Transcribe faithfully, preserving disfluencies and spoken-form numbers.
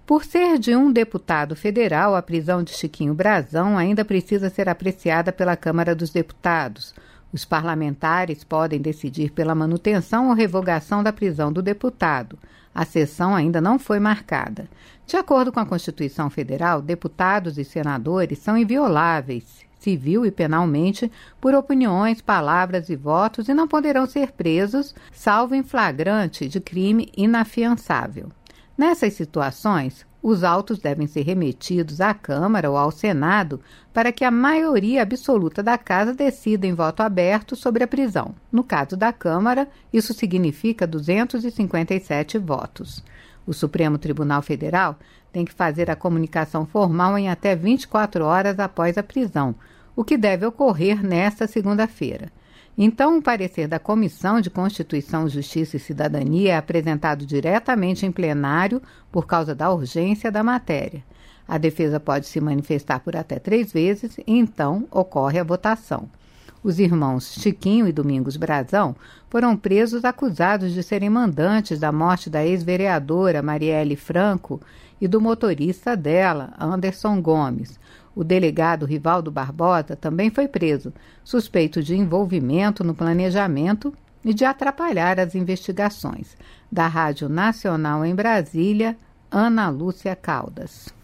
Por ser de um deputado federal, a prisão de Chiquinho Brazão ainda precisa ser apreciada pela Câmara dos Deputados. Os parlamentares podem decidir pela manutenção ou revogação da prisão do deputado. A sessão ainda não foi marcada. De acordo com a Constituição Federal, deputados e senadores são invioláveis, civil e penalmente, por opiniões, palavras e votos e não poderão ser presos, salvo em flagrante de crime inafiançável. Nessas situações, os autos devem ser remetidos à Câmara ou ao Senado para que a maioria absoluta da Casa decida em voto aberto sobre a prisão. No caso da Câmara, isso significa duzentos e cinquenta e sete votos. O Supremo Tribunal Federal tem que fazer a comunicação formal em até vinte e quatro horas após a prisão, o que deve ocorrer nesta segunda-feira. Então, o parecer da Comissão de Constituição, Justiça e Cidadania é apresentado diretamente em plenário por causa da urgência da matéria. A defesa pode se manifestar por até três vezes e, então, ocorre a votação. Os irmãos Chiquinho e Domingos Brazão foram presos acusados de serem mandantes da morte da ex-vereadora Marielle Franco e do motorista dela, Anderson Gomes. O delegado Rivaldo Barbosa também foi preso, suspeito de envolvimento no planejamento e de atrapalhar as investigações. Da Rádio Nacional em Brasília, Ana Lúcia Caldas.